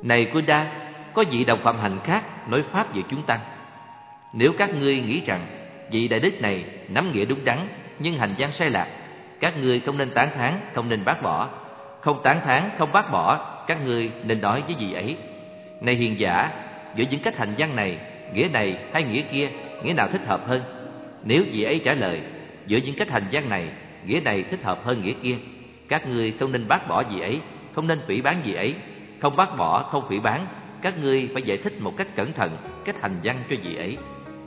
Này Kunda, có vị đồng phạm hạnh khác nói pháp giữa chúng tăng. Nếu các ngươi nghĩ rằng vị đại đức này nắm nghĩa đúng đắn nhưng hành văn sai lạc, các ngươi không nên tán thán, không nên bác bỏ. Không tán thán, không bác bỏ, các ngươi nên nói với vị ấy: Này hiền giả, giữa những cách hành văn này, nghĩa này hay nghĩa kia, nghĩa nào thích hợp hơn? Nếu vị ấy trả lời: Giữa những cách hành văn này, nghĩa này thích hợp hơn nghĩa kia, các ngươi không nên bác bỏ vị ấy, không nên phỉ báng vị ấy. Không bác bỏ, không phỉ báng, các ngươi phải giải thích một cách cẩn thận cách hành văn cho vị ấy.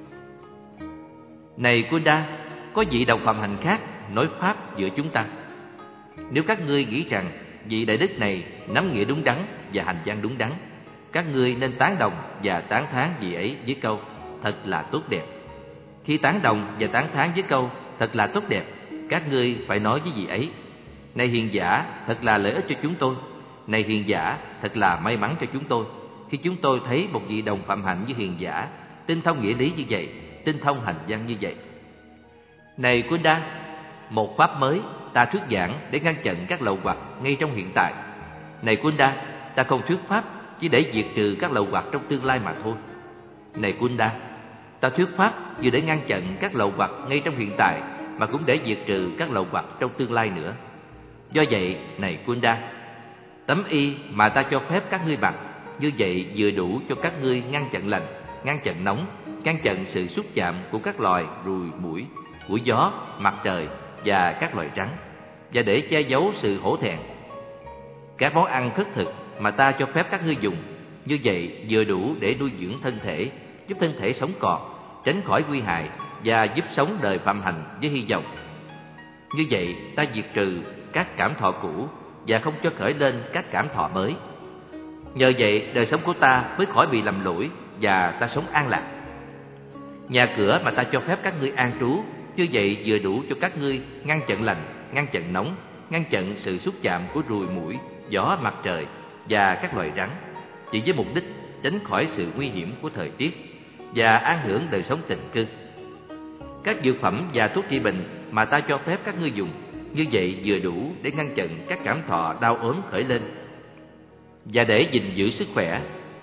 Này Kunda, có vị đồng phạm hành khác nói pháp giữa chúng ta. Nếu các ngươi nghĩ rằng vị đại đức này nắm nghĩa đúng đắn và hành văn đúng đắn, các ngươi nên tán đồng và tán thán vị ấy với câu thật là tốt đẹp. Khi tán đồng và tán thán với câu thật là tốt đẹp, các ngươi phải nói với vị ấy: Này hiền giả, thật là lợi ích cho chúng tôi. Này hiền giả, thật là may mắn cho chúng tôi khi chúng tôi thấy một vị đồng phạm hạnh như hiền giả, tinh thông nghĩa lý như vậy, tinh thông hành văn như vậy. Này Kunda, một pháp mới ta thuyết giảng để ngăn chặn các lậu hoặc ngay trong hiện tại. Này Kunda, ta không thuyết pháp chỉ để diệt trừ các lậu hoặc trong tương lai mà thôi. Này Kunda, ta thuyết pháp vừa để ngăn chặn các lậu hoặc ngay trong hiện tại, mà cũng để diệt trừ các lậu hoặc trong tương lai nữa. Do vậy, này Kunda, tấm y mà ta cho phép các ngươi mặc, như vậy vừa đủ cho các ngươi ngăn chặn lạnh, ngăn chặn nóng, ngăn chặn sự xúc chạm của các loài ruồi muỗi, của gió, mặt trời và các loài rắn, và để che giấu sự hổ thẹn. Các món ăn khất thực mà ta cho phép các ngươi dùng, như vậy vừa đủ để nuôi dưỡng thân thể, giúp thân thể sống còn, tránh khỏi nguy hại và giúp sống đời phạm hạnh với hy vọng. Như vậy ta diệt trừ các cảm thọ cũ và không cho khởi lên các cảm thọ mới. Nhờ vậy đời sống của ta mới khỏi bị lầm lũi và ta sống an lạc. Nhà cửa mà ta cho phép các ngươi an trú, như vậy vừa đủ cho các ngươi ngăn chặn lạnh, ngăn chặn nóng, ngăn chặn sự xúc chạm của ruồi muỗi, gió, mặt trời và các loài rắn, chỉ với mục đích tránh khỏi sự nguy hiểm của thời tiết và an hưởng đời sống tịnh cư. Các dược phẩm và thuốc trị bệnh mà ta cho phép các ngươi dùng, như vậy vừa đủ để ngăn chặn các cảm thọ đau ốm khởi lên và để gìn giữ sức khỏe.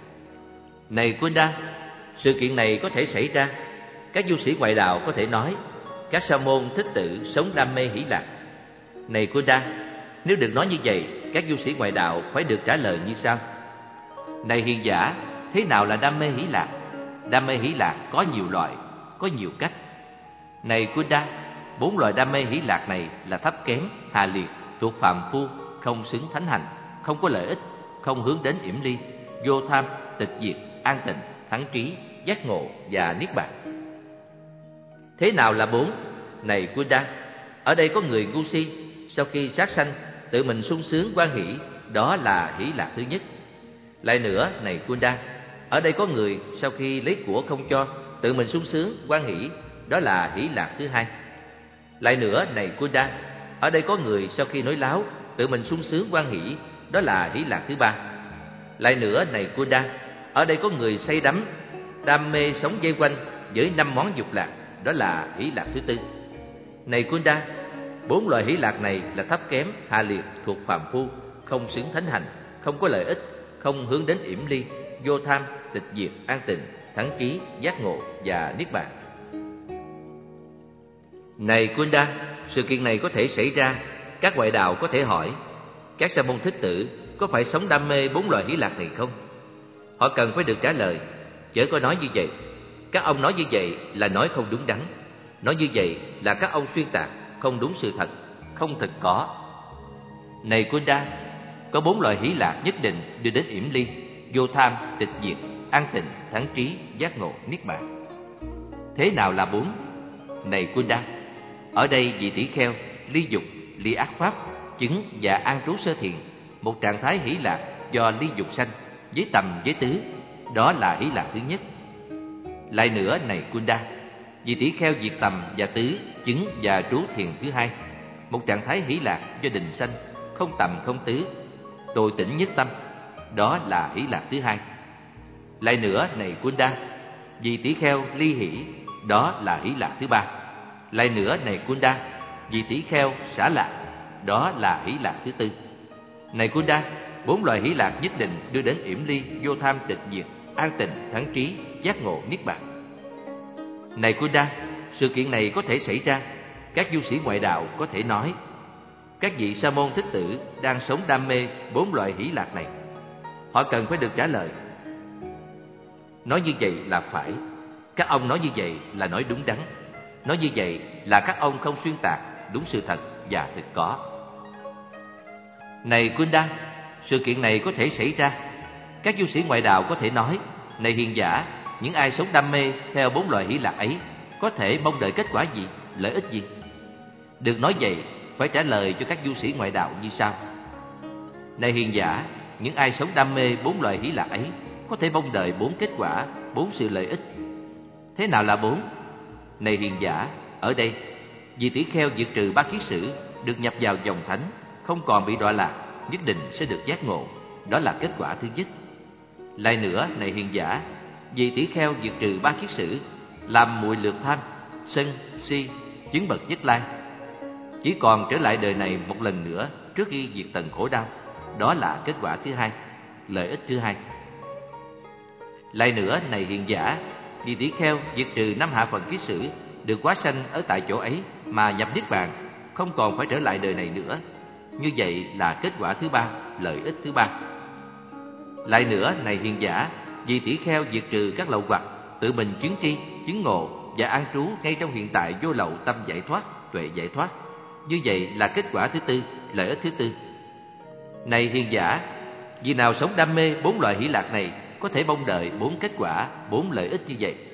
Này Kunda, sự kiện này có thể xảy ra. Các du sĩ ngoại đạo có thể nói các sa môn thích tự sống đam mê hỷ lạc. Này Kunda, nếu được nói như vậy, các du sĩ ngoại đạo phải được trả lời như sau: Này hiền giả, thế nào là đam mê hỷ lạc? Đam mê hỷ lạc có nhiều loại, có nhiều cách. Này Kunda, 4 loại đam mê hỷ lạc này là thấp kém, hạ liệt, thuộc phàm phu, không xứng thánh hành, không có lợi ích, không hướng đến yểm ly, vô tham, tịch diệt, an tịnh, thắng trí, giác ngộ và niết bàn. Thế nào là 4? Này Kunda, ở đây có người ngu si, sau khi sát sanh tự mình sung sướng hoan hỷ, đó là hỷ lạc thứ nhất. Lại nữa, này Kunda, ở đây có người sau khi lấy của không cho tự mình sung sướng hoan hỷ, đó là hỷ lạc thứ hai. Lại nữa, này Kunda, ở đây có người sau khi nói láo tự mình sung sướng hoan hỷ, đó là hỷ lạc thứ ba. Lại nữa, này Kunda, ở đây có người say đắm đam mê sống dây quanh với 5 món dục lạc, đó là hỷ lạc thứ tư. Này Kunda, 4 loại hỷ lạc này là thấp kém, hạ liệt, thuộc phàm phu, không xứng thánh hành, không có lợi ích, không hướng đến yểm ly, vô tham, tịch diệt, an tịnh, thắng trí, giác ngộ và niết bàn. Này Kunda, sự kiện này có thể xảy ra. Các ngoại đạo có thể hỏi các sa môn thích tử có phải sống đam mê 4 loại hỷ lạc này không? Họ cần phải được trả lời, chớ có nói như vậy. Các ông nói như vậy là nói không đúng đắn. Nói như vậy là các ông xuyên tạc, không đúng sự thật, không thực có. Này Kunda, có 4 loại hỷ lạc nhất định đưa đến yểm ly, vô tham, tịch diệt, an tịnh, thắng trí, giác ngộ, niết bàn. Thế nào là 4? Này Kunda, ở đây vị tỷ kheo ly dục, ly ác pháp, chứng và an trú sơ thiền, một trạng thái hỷ lạc do ly dục sanh, với tầm với tứ, đó là hỷ lạc thứ nhất. Lại nữa, này Kunda, vị tỷ kheo diệt tầm và tứ, chứng và trú thiền thứ hai, một trạng thái hỷ lạc do định sanh, không tầm không tứ, tôi tỉnh nhất tâm, đó là hỷ lạc thứ hai. Lại nữa, này Kunda, vị tỷ kheo ly hỷ, đó là hỷ lạc thứ ba. Lại nữa, này Kunda, vị tỷ kheo xả lạc, đó là hỷ lạc thứ tư. Này Kunda, 4 loại hỷ lạc nhất định đưa đến yểm ly, vô tham, tịch diệt, an tịnh, thắng trí, giác ngộ, niết bàn. Này Kunda, sự kiện này có thể xảy ra. Các du sĩ ngoại đạo có thể nói, các vị sa môn thích tử đang sống đam mê 4 loại hỷ lạc này. Họ cần phải được trả lời. Nói như vậy là phải. Các ông nói như vậy là nói đúng đắn. Nói như vậy là các ông không xuyên tạc đúng sự thật và thực có. Này Kunda, sự kiện này có thể xảy ra. Các du sĩ ngoại đạo có thể nói, này hiền giả, những ai sống đam mê theo 4 loại hỷ lạc ấy có thể mong đợi kết quả gì, lợi ích gì? Được nói vậy, phải trả lời cho các du sĩ ngoại đạo như sau. Này hiền giả, những ai sống đam mê 4 loại hỷ lạc ấy có thể mong đợi 4 kết quả, 4 sự lợi ích. Thế nào là 4? Này hiền giả, ở đây, vì tỷ kheo diệt trừ 3 kiết sử, được nhập vào dòng thánh, không còn bị đọa lạc, nhất định sẽ được giác ngộ. Đó là kết quả thứ nhất. Lại nữa, này hiền giả, vì tỷ kheo diệt trừ 3 kiết sử, làm muội lược tham, sân, si, chứng bậc Nhất Lai, chỉ còn trở lại đời này một lần nữa trước khi diệt tận khổ đau. Đó là kết quả thứ hai, lợi ích thứ hai. Lại nữa, này hiền giả, vì tỷ kheo diệt trừ 5 hạ phần kiết sử, được hóa sanh ở tại chỗ ấy mà nhập niết bàn, không còn phải trở lại đời này nữa. Như vậy là kết quả thứ ba, lợi ích thứ ba. Lại nữa, này hiền giả, vì tỷ kheo diệt trừ các lậu hoặc, tự mình chứng tri, chứng ngộ và an trú ngay trong hiện tại vô lậu tâm giải thoát, tuệ giải thoát. Như vậy là kết quả thứ tư, lợi ích thứ tư. Này hiền giả, vì nào sống đam mê 4 loại hỷ lạc này có thể mong đợi 4 kết quả, 4 lợi ích như vậy.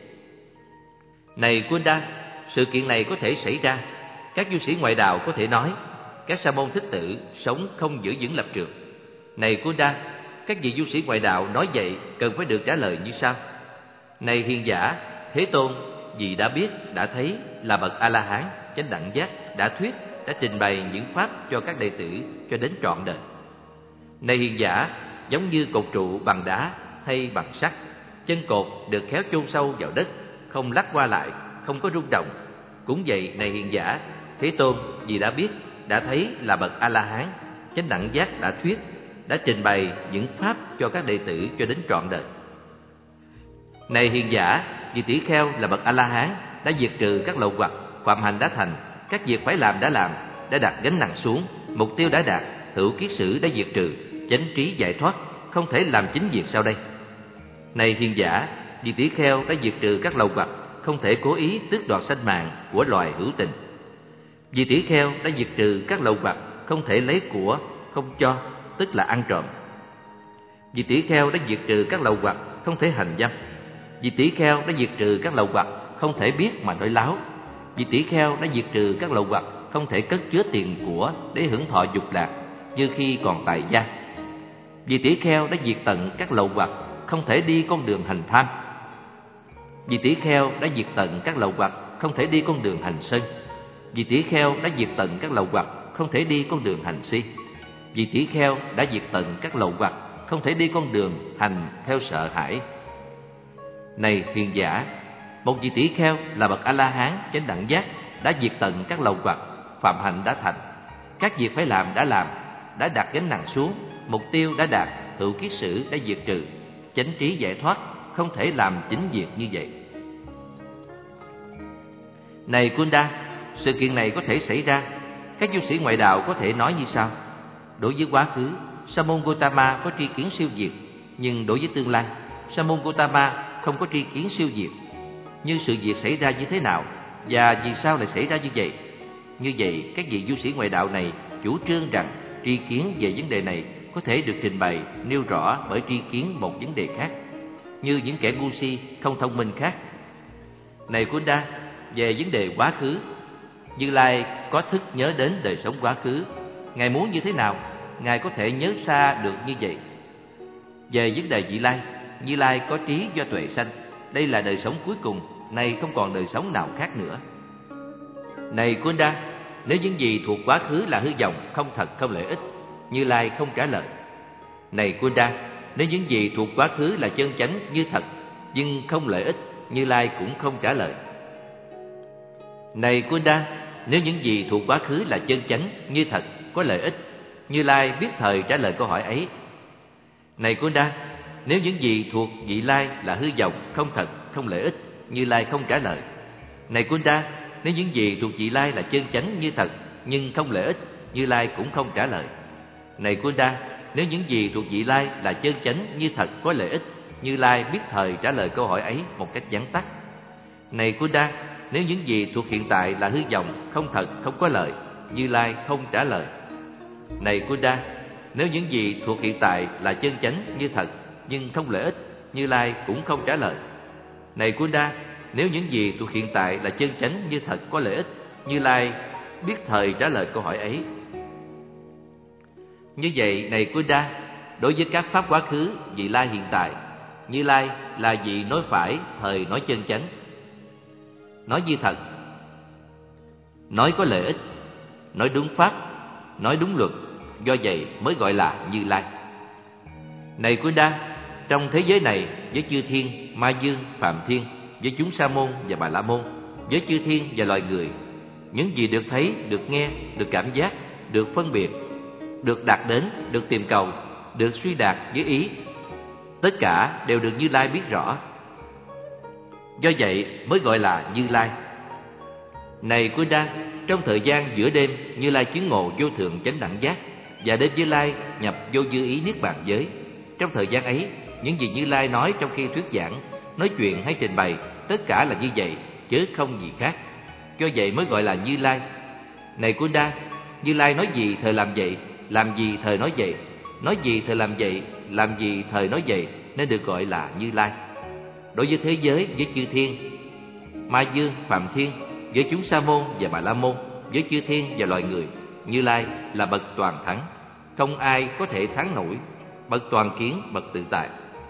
Này Kunda, sự kiện này có thể xảy ra. Các du sĩ ngoại đạo có thể nói, các sa môn thích tử sống không giữ vững lập trường. Này Kunda, các vị du sĩ ngoại đạo nói vậy cần phải được trả lời như sau. Này hiền giả, Thế Tôn, vì đã biết, đã thấy, là bậc A-la-hán, chánh đẳng giác, đã thuyết, đã trình bày những pháp cho các đệ tử cho đến trọn đời. Này hiền giả, giống như cột trụ bằng đá hay bằng sắt, chân cột được khéo chôn sâu vào đất, không lắc qua lại, không có rung động. Cũng vậy, này hiền giả, Thế Tôn, vì đã biết, đã thấy, là bậc A-la-hán, chánh đẳng giác, đã thuyết, đã trình bày những pháp cho các đệ tử cho đến trọn đời. Này hiền giả, vì tỷ kheo là bậc A-la-hán, đã diệt trừ các lậu hoặc, phạm hành đã thành, các việc phải làm, đã đặt gánh nặng xuống, mục tiêu đã đạt, hữu kiết sử đã diệt trừ, chánh trí giải thoát, không thể làm chính việc sau đây. Này hiền giả, vì tỷ kheo đã diệt trừ các lậu hoặc, không thể cố ý tước đoạt sanh mạng của loài hữu tình. Vì tỷ kheo đã diệt trừ các lậu hoặc, không thể lấy của không cho, tức là ăn trộm. Vì tỷ kheo đã diệt trừ các lậu hoặc, không thể hành dâm. Vì tỷ kheo đã diệt trừ các lậu hoặc, không thể biết mà nói láo. Vì tỷ kheo đã diệt trừ các lậu hoặc, không thể cất chứa tiền của để hưởng thọ dục lạc như khi còn tại gia. Vì tỷ kheo đã diệt tận các lậu hoặc, không thể đi con đường hành tham. Vì tỷ kheo đã diệt tận các lậu hoặc, không thể đi con đường hành sân. Vì tỷ kheo đã diệt tận các lậu hoặc, không thể đi con đường hành si. Vì tỷ kheo đã diệt tận các lậu hoặc, không thể đi con đường hành theo sợ hãi. Này hiền giả, một vị tỷ kheo là bậc A-la-hán, chánh đẳng giác, đã diệt tận các lậu hoặc, phạm hạnh đã thành, các việc phải làm, đã đặt gánh nặng xuống, mục tiêu đã đạt, hữu kiết sử đã diệt trừ, chánh trí giải thoát, không thể làm chính việc như vậy. Này Kunda, sự kiện này có thể xảy ra. Các du sĩ ngoại đạo có thể nói như sau. Đối với quá khứ, Sa môn Gotama có tri kiến siêu diệt, nhưng đối với tương lai, Sa môn Gotama không có tri kiến siêu diệt. Nhưng sự việc xảy ra như thế nào và vì sao lại xảy ra như vậy? Như vậy, các vị du sĩ ngoại đạo này chủ trương rằng tri kiến về vấn đề này có thể được trình bày, nêu rõ bởi tri kiến một vấn đề khác, như những kẻ ngu si, không thông minh khác. Này Kunda, về vấn đề quá khứ, Như Lai có thức nhớ đến đời sống quá khứ. Ngài muốn như thế nào, Ngài có thể nhớ xa được như vậy. Về vấn đề vị lai, Như Lai có trí do tuệ sanh. Đây là đời sống cuối cùng, nay không còn đời sống nào khác nữa. Này Kunda, nếu những gì thuộc quá khứ là hư vọng, không thật, không lợi ích, Như Lai không trả lời. Này Kunda, nếu những gì thuộc quá khứ là chân chánh như thật, nhưng không lợi ích, Như Lai cũng không trả lời. Này Kunda, nếu những gì thuộc quá khứ là chân chánh như thật, có lợi ích, Như Lai biết thời trả lời câu hỏi ấy. Này Kunda, nếu những gì thuộc vị lai là hư vọng, không thật, không lợi ích, Như Lai không trả lời. Này Kunda, nếu những gì thuộc vị lai là chân chánh như thật nhưng không lợi ích, Như Lai cũng không trả lời. Này Kunda, nếu những gì thuộc vị lai là chân chánh như thật có lợi ích, Như Lai biết thời trả lời câu hỏi ấy một cách vắn tắt. Này Kunda, nếu những gì thuộc hiện tại là hư vọng, không thật, không có lợi, Như Lai không trả lời. Này Kunda, nếu những gì thuộc hiện tại là chân chánh như thật nhưng không lợi ích, Như Lai cũng không trả lời. Này Kunda, nếu những gì thuộc hiện tại là chân chánh như thật có lợi ích, Như Lai biết thời trả lời câu hỏi ấy. Như vậy, này Kunda, đối với các pháp quá khứ, vị lai hiện tại, Như Lai là vị nói phải, thời nói chân chánh, nói như thật, nói có lợi ích, nói đúng pháp, nói đúng luật, do vậy mới gọi là Như Lai. Này Kunda, trong thế giới này, với chư thiên, ma dương, phạm thiên, với chúng sa môn và bà la môn, với chư thiên và loài người, những gì được thấy, được nghe, được cảm giác, được phân biệt, được đạt đến, được tìm cầu, được suy đạt với ý, tất cả đều được Như Lai biết rõ. Do vậy mới gọi là Như Lai. Này Kunda, trong thời gian giữa đêm, Như Lai chứng ngộ vô thượng chánh đẳng giác, và đến Như Lai nhập vô dư ý niết bàn giới. Trong thời gian ấy, những gì Như Lai nói trong khi thuyết giảng, nói chuyện hay trình bày, tất cả là như vậy, chứ không gì khác. Do vậy mới gọi là Như Lai. Này Kunda, Như Lai nói gì thời làm vậy, làm gì thời nói vậy, nói gì thời làm vậy, làm gì thời nói vậy, nên được gọi là Như Lai. Đối với thế giới, với chư thiên, ma dương, phạm thiên, với chúng sa môn và bà la môn, với chư thiên và loài người, Như Lai là bậc toàn thắng, không ai có thể thắng nổi, bậc toàn kiến, bậc tự tại.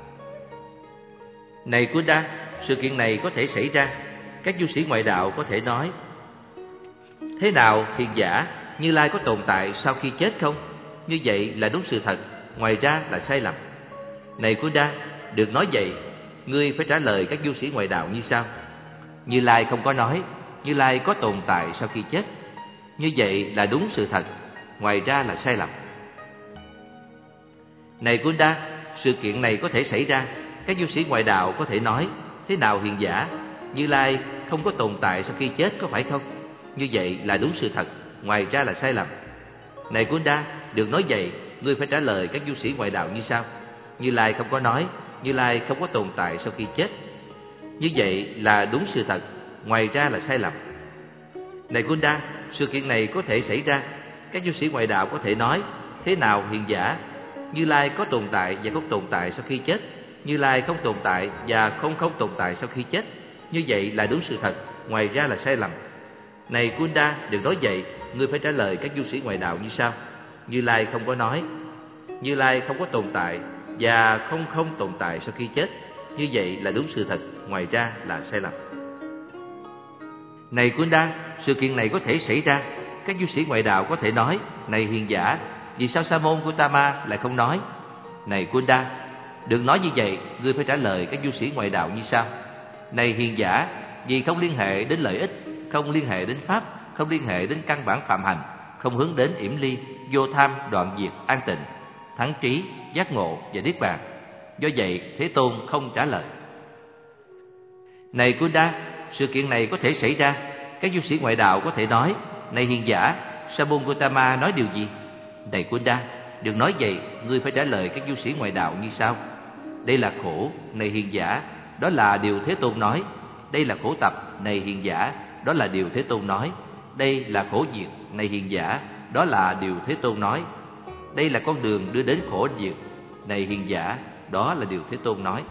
Này Kunda, sự kiện này có thể xảy ra. Các du sĩ ngoại đạo có thể nói: thế nào hiền giả, Như Lai có tồn tại sau khi chết không? Như vậy là đúng sự thật, ngoài ra là sai lầm. Này Kunda, được nói vậy, ngươi phải trả lời các du sĩ ngoại đạo như sau: Như Lai không có nói Như Lai có tồn tại sau khi chết. Như vậy là đúng sự thật, ngoài ra là sai lầm. Này Kunda, sự kiện này có thể xảy ra. Các du sĩ ngoại đạo có thể nói: thế nào hiền giả, Như Lai không có tồn tại sau khi chết, có phải không? Như vậy là đúng sự thật, ngoài ra là sai lầm. Này Kunda, được nói vậy, ngươi phải trả lời các du sĩ ngoại đạo như sau: Như Lai không có nói Như Lai không có tồn tại sau khi chết. Như vậy là đúng sự thật, ngoài ra là sai lầm. Này Kunda, sự kiện này có thể xảy ra. Các du sĩ ngoại đạo có thể nói: thế nào hiền giả, Như Lai có tồn tại và không tồn tại sau khi chết. Như Lai không tồn tại và không tồn tại sau khi chết. Như vậy là đúng sự thật, ngoài ra là sai lầm. Này Kunda, được nói vậy, ngươi phải trả lời các du sĩ ngoại đạo như sau: Như Lai không có nói Như Lai không có tồn tại và không tồn tại sau khi chết. Như vậy là đúng sự thật, ngoài ra là sai lầm. Này Kunda, sự kiện này có thể xảy ra. Các du sĩ ngoại đạo có thể nói: này hiền giả, vì sao Sa môn Gautama lại không nói? Này Kunda, được nói như vậy, ngươi phải trả lời các du sĩ ngoại đạo như sau: này hiền giả, vì không liên hệ đến lợi ích, không liên hệ đến pháp, không liên hệ đến căn bản phạm hành, không hướng đến yểm ly, vô tham, đoạn diệt, an tịnh, thắng trí, giác ngộ và niết bàn. Do vậy, Thế Tôn không trả lời. Này Kunda, sự kiện này có thể xảy ra. Các du sĩ ngoại đạo có thể nói: này hiền giả, Sa môn Gautama nói điều gì? Này Kunda, được nói vậy, ngươi phải trả lời các du sĩ ngoại đạo như sau: đây là khổ, này hiền giả, đó là điều Thế Tôn nói. Đây là khổ tập, này hiền giả, đó là điều Thế Tôn nói. Đây là khổ diệt, này hiền giả, đó là điều Thế Tôn nói. Đây là con đường đưa đến khổ diệt, này hiền giả, đó là điều Thế Tôn nói.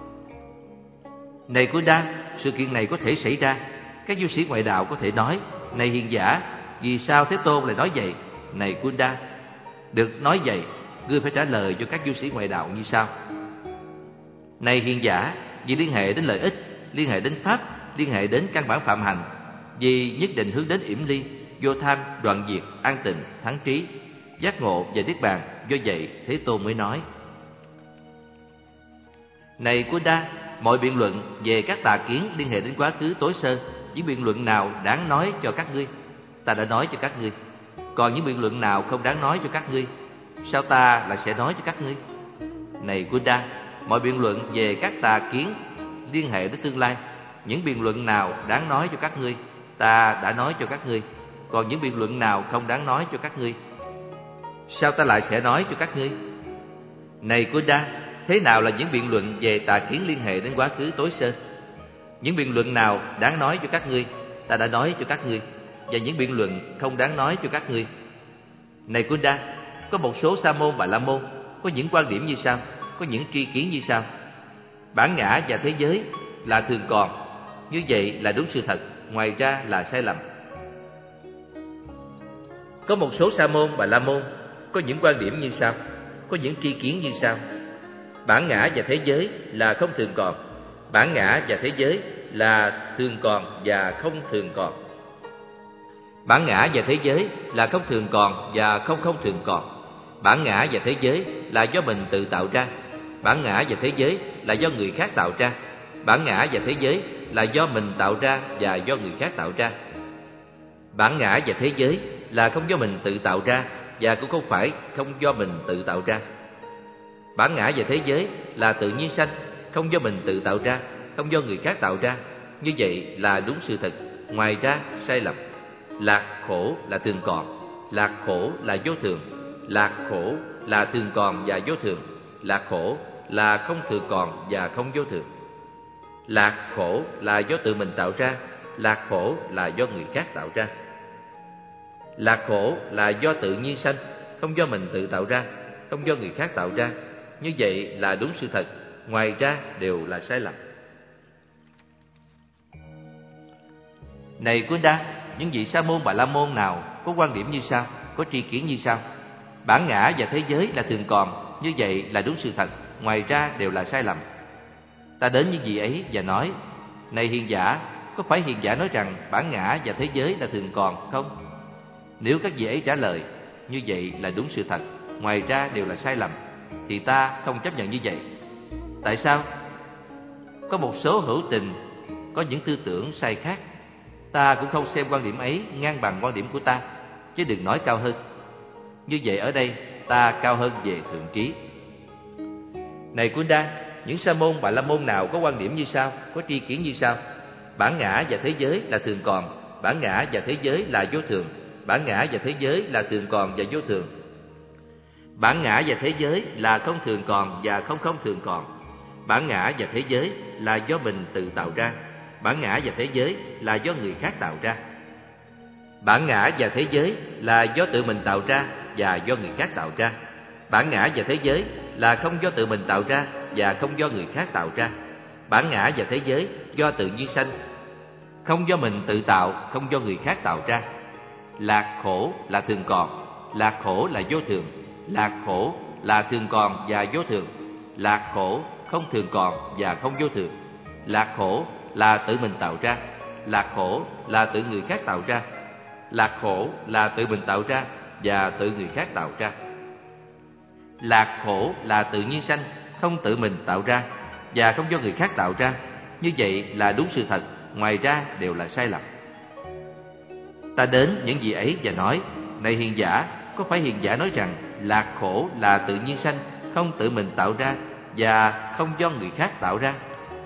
Này Kunda, sự kiện này có thể xảy ra. Các du sĩ ngoại đạo có thể nói: này hiền giả, vì sao Thế Tôn lại nói vậy? Này Kunda, được nói vậy, ngươi phải trả lời cho các du sĩ ngoại đạo như sau: này hiền giả, vì liên hệ đến lợi ích, liên hệ đến pháp, liên hệ đến căn bản phạm hành, vì nhất định hướng đến yểm ly, vô tham, đoạn diệt, an tịnh, thắng trí, giác ngộ và niết bàn. Do vậy, Thế Tôn mới nói. Này Kunda, mọi biện luận về các tà kiến liên hệ đến quá khứ tối sơ, những biện luận nào đáng nói cho các ngươi, ta đã nói cho các ngươi. Còn những biện luận nào không đáng nói cho các ngươi, sao ta lại sẽ nói cho các ngươi? Này Buddha, mọi biện luận về các tà kiến liên hệ đến tương lai, những biện luận nào đáng nói cho các ngươi, ta đã nói cho các ngươi. Còn những biện luận nào không đáng nói cho các ngươi, sao ta lại sẽ nói cho các ngươi? Này Buddha, thế nào là những biện luận về tà kiến liên hệ đến quá khứ tối sơ? Những biện luận nào đáng nói cho các ngươi, ta đã nói cho các ngươi. Và những biện luận không đáng nói cho các ngươi. Này Buddha, có một số sa môn bà la môn có những quan điểm như sau, có những tri kiến như sau: bản ngã và thế giới là thường còn, như vậy là đúng sự thật, ngoài ra là sai lầm. Có một số sa môn bà la môn có những quan điểm như sau, có những tri kiến như sau: bản ngã và thế giới là không thường còn, bản ngã và thế giới là thường còn và không thường còn. Bản ngã và thế giới là không thường còn và không thường còn. Bản ngã và thế giới là do mình tự tạo ra. Bản ngã và thế giới là do người khác tạo ra. Bản ngã và thế giới là do mình tạo ra và do người khác tạo ra. Bản ngã và thế giới là không do mình tự tạo ra và cũng không phải không do mình tự tạo ra. Bản ngã và thế giới là tự nhiên sanh, không do mình tự tạo ra, không do người khác tạo ra. Như vậy là đúng sự thật, ngoài ra sai lầm. Lạc khổ là thường còn, lạc khổ là vô thường. Lạc khổ là thường còn và vô thường. Lạc khổ là không thường còn và không vô thường. Lạc khổ là do tự mình tạo ra, lạc khổ là do người khác tạo ra. Lạc khổ là do tự nhiên sanh, không do mình tự tạo ra, không do người khác tạo ra. Như vậy là đúng sự thật, ngoài ra đều là sai lầm. Này Buddha, những vị sa môn bà la môn nào có quan điểm như sau, có tri kiến như sau: bản ngã và thế giới là thường còn, như vậy là đúng sự thật, ngoài ra đều là sai lầm. Ta đến những vị ấy và nói: này hiền giả, có phải hiền giả nói rằng bản ngã và thế giới là thường còn không? Nếu các vị ấy trả lời như vậy là đúng sự thật, ngoài ra đều là sai lầm, thì ta không chấp nhận như vậy. Tại sao? Có một số hữu tình có những tư tưởng sai khác. Ta cũng không xem quan điểm ấy ngang bằng quan điểm của ta, chứ đừng nói cao hơn. Như vậy ở đây ta cao hơn về thượng trí. Này Buddha, những sa môn bà la môn nào có quan điểm như sau, có tri kiến như sau: bản ngã và thế giới là thường còn, bản ngã và thế giới là vô thường. Bản ngã và thế giới là thường còn và vô thường. Bản ngã và thế giới là không thường còn và không thường còn. Bản ngã và thế giới là do mình tự tạo ra. Bản ngã và thế giới là do người khác tạo ra. Bản ngã và thế giới là do tự mình tạo ra và do người khác tạo ra. Bản ngã và thế giới là không do tự mình tạo ra và không do người khác tạo ra. Bản ngã và thế giới do tự nhiên sanh, không do mình tự tạo, không do người khác tạo ra. Lạc khổ là thường còn, lạc khổ là vô thường. Lạc khổ là thường còn và vô thường. Lạc khổ không thường còn và không vô thường. Lạc khổ là tự mình tạo ra. Lạc khổ là tự người khác tạo ra. Lạc khổ là tự mình tạo ra và tự người khác tạo ra. Lạc khổ là tự nhiên sanh, không tự mình tạo ra và không do người khác tạo ra. Như vậy là đúng sự thật, ngoài ra đều là sai lầm. Ta đến những vị ấy và nói: này hiền giả, có phải hiền giả nói rằng lạc khổ là tự nhiên sanh, không tự mình tạo ra và không do người khác tạo ra?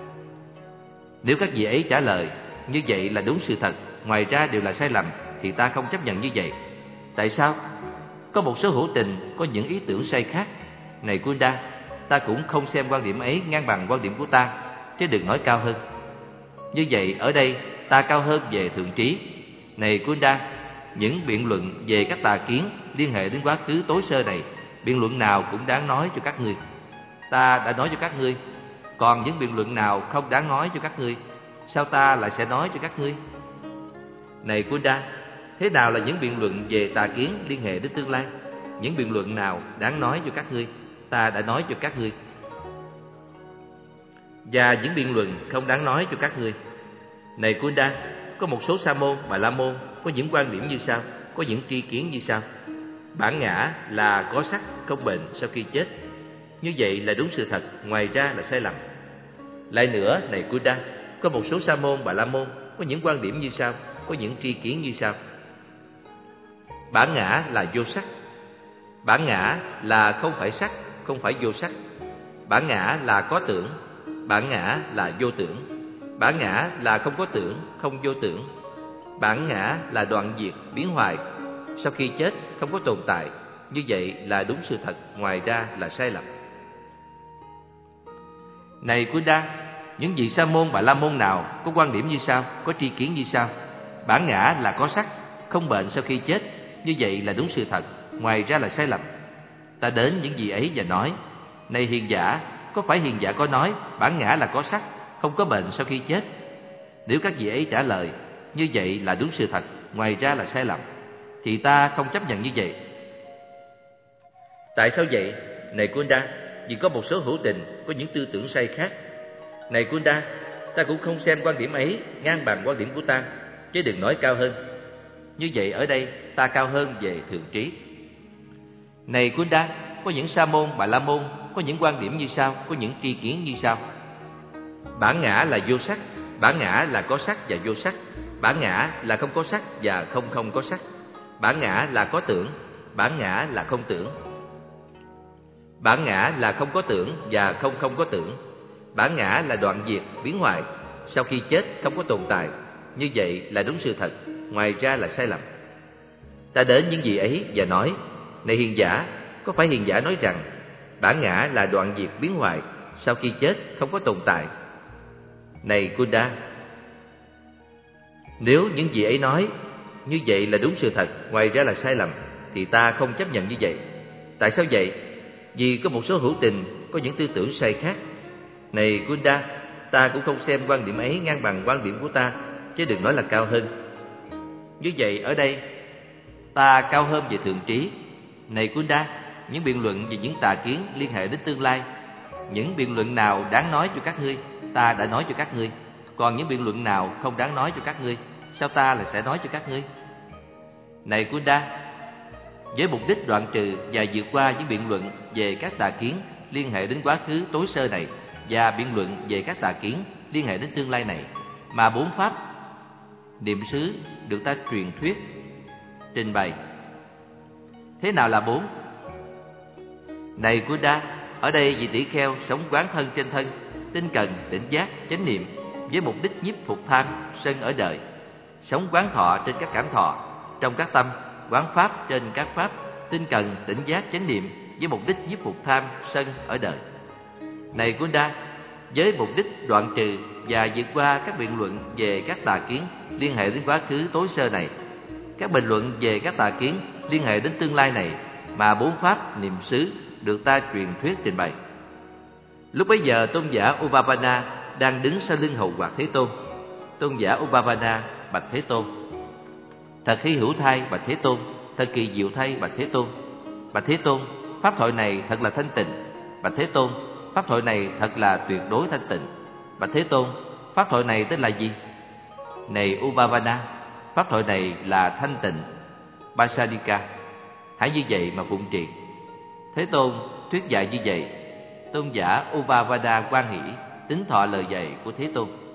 Nếu các vị ấy trả lời như vậy là đúng sự thật, ngoài ra đều là sai lầm, thì ta không chấp nhận như vậy. Tại sao? Có một số hữu tình có những ý tưởng sai khác. Này Buddha, ta cũng không xem quan điểm ấy ngang bằng quan điểm của ta, chứ đừng nói cao hơn. Như vậy ở đây ta cao hơn về thượng trí. Này Buddha, những biện luận về các tà kiến liên hệ đến quá khứ tối sơ này, biện luận nào cũng đáng nói cho các ngươi. Ta đã nói cho các ngươi. Còn những biện luận nào không đáng nói cho các ngươi, sao ta lại sẽ nói cho các ngươi? Này Buddha, thế nào là những biện luận về tà kiến liên hệ đến tương lai? Những biện luận nào đáng nói cho các ngươi, ta đã nói cho các ngươi. Và những biện luận không đáng nói cho các ngươi. Này Buddha, có một số sa môn bà la môn có những quan điểm như sau, có những tri kiến như sau: bản ngã là có sắc không bệnh sau khi chết. Như vậy là đúng sự thật, ngoài ra là sai lầm. Lại nữa, này Buddha, có một số sa môn bà la môn có những quan điểm như sau, có những tri kiến như sau: bản ngã là vô sắc. Bản ngã là không phải sắc, không phải vô sắc. Bản ngã là có tưởng, bản ngã là vô tưởng. Bản ngã là không có tưởng, không vô tưởng. Bản ngã là đoạn diệt, biến hoại, sau khi chết không có tồn tại. Như vậy là đúng sự thật, ngoài ra là sai lầm. Này Kunda, những vị sa môn Bà La Môn nào có quan điểm như sau, có tri kiến như sau: bản ngã là có sắc, không bệnh sau khi chết. Như vậy là đúng sự thật, ngoài ra là sai lầm. Ta đến những vị ấy và nói: này hiền giả, có phải hiền giả có nói bản ngã là có sắc, không có bệnh sau khi chết? Nếu các vị ấy trả lời như vậy là đúng sự thật, ngoài ra là sai lầm, thì ta không chấp nhận như vậy. Tại sao vậy? Này Kunda, vì có một số hữu tình có những tư tưởng sai khác. Này Kunda, ta cũng không xem quan điểm ấy ngang bằng quan điểm của ta, chứ đừng nói cao hơn. Như vậy ở đây ta cao hơn về thượng trí. Này Kunda, có những sa môn Bà La Môn có những quan điểm như sau, có những tri kiến như sau: bản ngã là vô sắc, bản ngã là có sắc và vô sắc, bản ngã là không có sắc và không có sắc, bản ngã là có tưởng, bản ngã là không tưởng, bản ngã là không có tưởng và không có tưởng, bản ngã là đoạn diệt, biến hoại, sau khi chết không có tồn tại. Như vậy là đúng sự thật, ngoài ra là sai lầm. Ta đến những vị ấy và nói: này hiền giả, có phải hiền giả nói rằng bản ngã là đoạn diệt, biến hoại, sau khi chết không có tồn tại? Này Kunda, nếu những vị ấy nói như vậy là đúng sự thật, ngoài ra là sai lầm, thì ta không chấp nhận như vậy. Tại sao vậy? Vì có một số hữu tình có những tư tưởng sai khác. Này Kunda, ta cũng không xem quan điểm ấy ngang bằng quan điểm của ta, chứ đừng nói là cao hơn. Như vậy ở đây ta cao hơn về thượng trí. Này Kunda, những biện luận về những tà kiến liên hệ đến tương lai, những biện luận nào đáng nói cho các ngươi, ta đã nói cho các ngươi. Còn những biện luận nào không đáng nói cho các ngươi, sao ta lại sẽ nói cho các ngươi? Này Kunda, với mục đích đoạn trừ và vượt qua những biện luận về các tà kiến liên hệ đến quá khứ tối sơ này và biện luận về các tà kiến liên hệ đến tương lai này, mà bốn pháp niệm xứ được ta truyền thuyết trình bày. Thế nào là bốn? Này Kunda, ở đây vị tỷ kheo sống quán thân trên thân, tinh cần, tỉnh giác, chánh niệm với mục đích nhiếp phục tham, sân ở đời, sống quán thọ trên các cảm thọ, trong các tâm, quán pháp trên các pháp, tinh cần, tỉnh giác, chánh niệm với mục đích nhiếp phục tham, sân ở đời. Này Kunda, với mục đích đoạn trừ và vượt qua các biện luận về các tà kiến liên hệ đến quá khứ tối sơ này, các bình luận về các tà kiến liên hệ đến tương lai này, mà bốn pháp niệm xứ được ta truyền thuyết trình bày. Lúc bấy giờ tôn giả Ubavana đang đứng sau lưng hầu hoạt Thế Tôn. Tôn giả Ubavana bạch Thế Tôn: thật hy hữu thay bạch Thế Tôn, thật kỳ diệu thay bạch Thế Tôn. Bạch Thế Tôn, pháp thoại này thật là thanh tịnh. Bạch Thế Tôn, pháp thoại này thật là tuyệt đối thanh tịnh. Bạch Thế Tôn, pháp thoại này tên là gì? Này Ubavana, pháp thoại này là thanh tịnh Basadika. Hãy như vậy mà phụng trì. Thế Tôn thuyết dạy như vậy. Tôn giả Ubavana hoan hỷ tín thọ lời dạy của Thế Tôn.